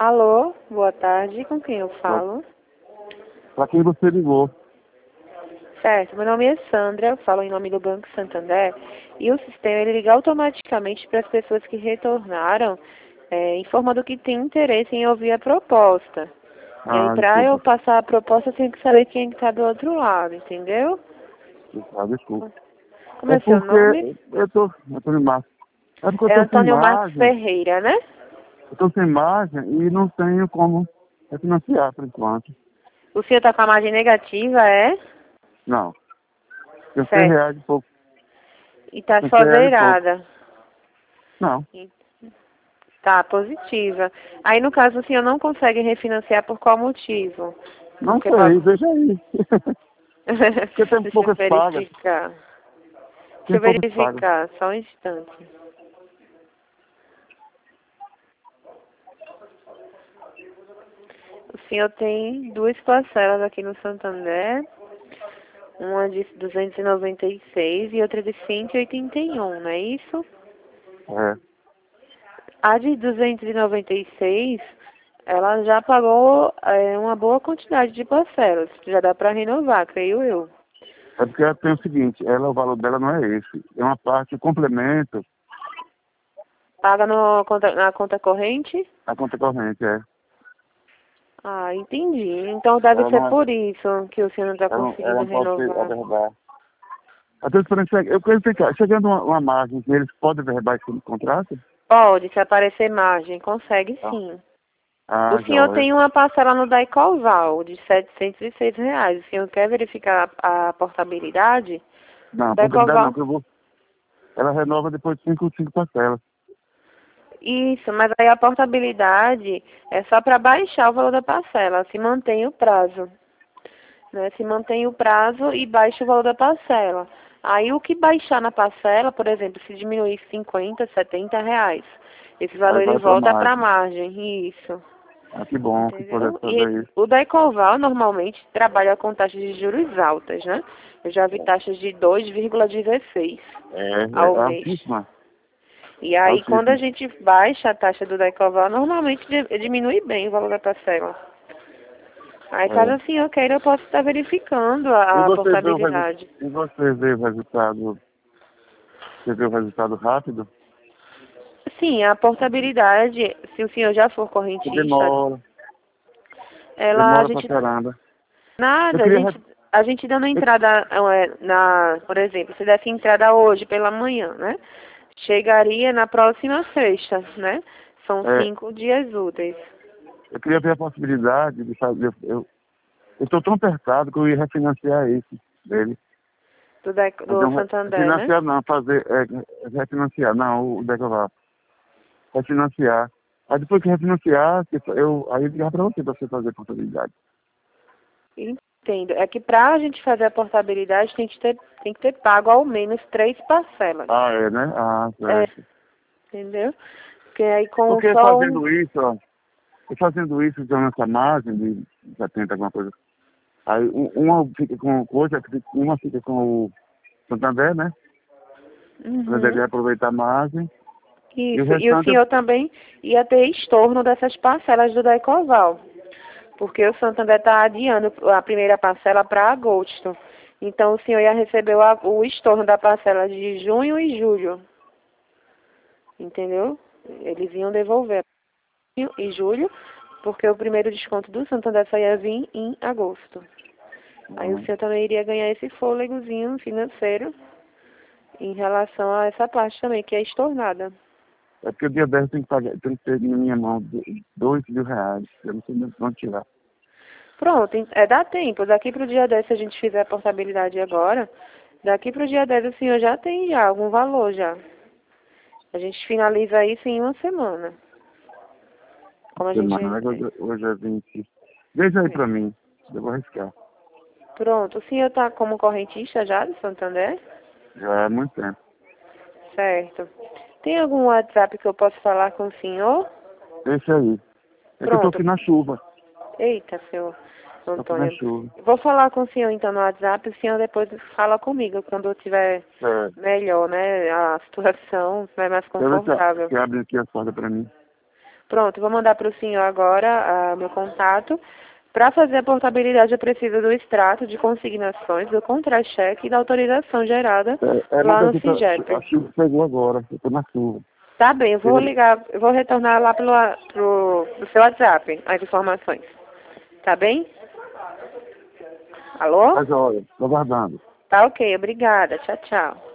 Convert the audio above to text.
Alô, boa tarde, com quem eu falo? Para quem você ligou? Certo, meu nome é Sandra, eu falo em nome do Banco Santander e o sistema ele liga automaticamente para as pessoas que retornaram, informando que tem interesse em ouvir a proposta. E aí, para eu Desculpa. passar a proposta, eu tenho que saber quem está do outro lado, entendeu? Desculpa. Como É é seu nome? porque eu tô Antônio Marcos. É porque eu É tô sem Antônio Marcos margem. Ferreira, né? Eu tô sem margem e não tenho como refinanciar por enquanto. O senhor está com a margem negativa, é? Não. Tenho 100 Certo. reais de pouco. E está Tenho 100 só reais de pouco. zerada. Não. Tá, positiva. Aí, no caso, o senhor não consegue refinanciar por qual motivo? Não Porque sei, veja aí. Porque tem Deixa eu poucas pagas. verificar. Deixa Tem eu poucas pagas. verificar, só um instante. O senhor tem duas parcelas aqui no Santander, uma de 296 e outra de 181, não é isso? É. A de 296, ela já pagou uma boa quantidade de parcelas. Já dá para renovar, creio eu. É porque tem o seguinte, o valor dela não é esse. É uma parte, o complemento, Paga na conta corrente? a conta corrente, é. Ah, entendi. Então deve Ela ser não é, por isso que o senhor não está ela conseguindo não pode ser renovar. averbar. Até eu quero explicar, chegando uma margem, eles podem verbar esse contrato? Pode, se aparecer margem, consegue Ah, sim. O senhor joia. tem uma parcela no Daicoval de R$ 706. O senhor quer verificar a portabilidade? Não, portabilidade não, Daicoval. que eu vou. Ela renova depois de cinco parcelas. Isso, mas aí a portabilidade é só para baixar o valor da parcela, se mantém o prazo. Né? Se mantém o prazo e baixa o valor da parcela. Aí o que baixar na parcela, por exemplo, se diminuir 50, R$ 70, esse Aí valor ele vai pra volta para a margem. margem. Isso. Ah, que bom que poder Entendeu? E fazer isso. o Daicoval normalmente trabalha com taxas de juros altas, né? Eu já vi taxas de 2,16 ao É mês. altíssima. E aí, quando a Altíssima. gente baixa a taxa do Daicoval, normalmente diminui bem o valor da parcela. Aí, caso É. o senhor queira, eu posso estar verificando E a você vê o resultado. portabilidade. E você vê o resultado. Você vê o resultado rápido? Sim, a portabilidade, se o senhor já for Que correntista, demora. ela, a Demora pra gente, caramba. Eu nada, queria. a gente dando entrada, por exemplo, se desse entrada hoje pela manhã, né? Chegaria na próxima sexta, né? São É, 5 dias úteis. eu queria ver a possibilidade de fazer. Eu estou tão apertado que eu ia refinanciar esse dele. Do Santander, né? Refinanciar não, refinanciar, não, o Decoval. Refinanciar. Aí depois que refinanciar, aí eu ligar para você fazer a contabilidade. Entendo. É que pra gente fazer a portabilidade tem que ter pago ao menos 3 parcelas. Ah, é, né? Ah, É, certo. entendeu? Porque aí com Porque só um. fazendo isso, ó, eu fazendo isso, dando essa margem de 70, alguma coisa, aí uma fica com coisa, uma fica com o Santander, né? Ela Uhum. deveria aproveitar a margem, e o Isso. E o restante, senhor também ia ter estorno dessas parcelas do Daicoval. Porque o Santander está adiando a primeira parcela para agosto. Então o senhor ia receber o estorno da parcela de junho e julho. Entendeu? Eles iam devolver junho e julho, porque o primeiro desconto do Santander só ia vir em agosto. Aí o senhor também iria ganhar esse fôlegozinho financeiro em relação a essa parte também, que é estornada. é porque o dia 10 tem que pagar, tem que ter na minha mão R$ 2.000, eu não sei de onde tirar. Pronto, dá tempo. Daqui para o dia 10, se a gente fizer a portabilidade agora, daqui para o dia 10 o senhor já tem já algum valor já. A gente finaliza isso em uma semana. Como a gente... Semana, hoje é 20. Veja aí pra mim, eu vou arriscar. Pronto, o senhor está como correntista já do Santander? Já é muito tempo. Certo. Tem algum WhatsApp que eu possa falar com o senhor? Deixa aí. É que eu tô Pronto. aqui na chuva. Eita, senhor Tô aqui na Antônio. chuva. Vou falar com o senhor então no WhatsApp, o senhor depois fala comigo quando eu tiver É. melhor, né? A situação vai mais Quero ver confortável. se abre aqui a porta pra mim. Pronto, vou mandar para o senhor agora meu contato. Para fazer a portabilidade, eu preciso do extrato de consignações, do contra-cheque e da autorização gerada lá no Singerp. A chuva chegou agora, eu estou na chuva. Tá bem, eu vou ligar, eu vou retornar lá pro seu WhatsApp as informações. Tá bem? Alô? Tá joia, estou aguardando. Tá ok, obrigada. Tchau, tchau.